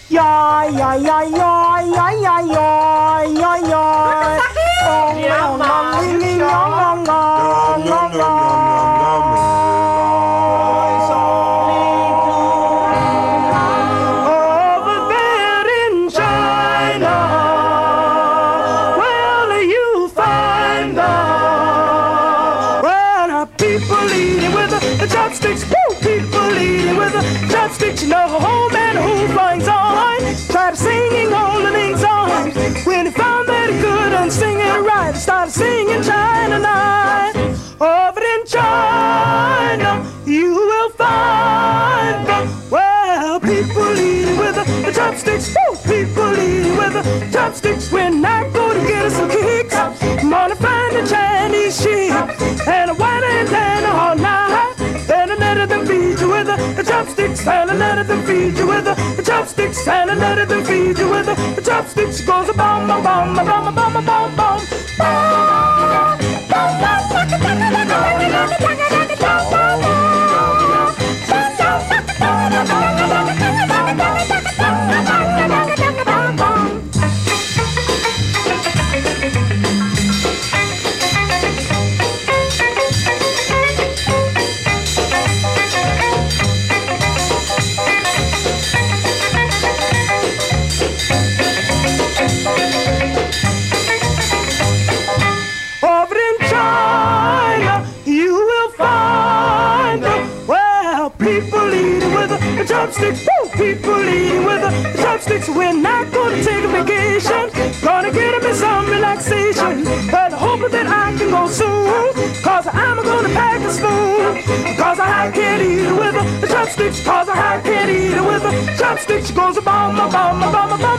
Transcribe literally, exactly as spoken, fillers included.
Yoy, yoy, yoy, yoy, yoy, yoy, yoy, yoy, yoy. Oh, no, no, ling, ling, yong, yong, yong, yong, yong. Over there in China, well, you find the well, people eating with the chopsticks. Woo! People eating with the chopsticks. You know, oh man, who finds on? Tried singing all the things songs. When he found that he couldn't sing it right, he started singing China Night. Over in China, you will find the well, people eating with the, the chopsticks. Woo! People eating with the chopsticks. When I go to get us some kicks, I'm gonna find a Chinese chick and a white and tan all night. And I let them feed you with the, the chopsticks. And I let them feed you with the, the chopsticks. And I let them feed you with the, the chopsticks. Goes a bum bum bum bum bum bum bum bum. Over in China, you will find the well, people eating with the chopsticks. Woo! People eating with the chopsticks. We're not gonna take a vacation, gonna get me some relaxation. But hoping that I can go soon, cause I'm gonna pack a spoon. Cause I can't eat it with the chopsticks. Cause I can't eat it with the chopsticks. Goes a bomb, a bomb, a bomb, a bomb.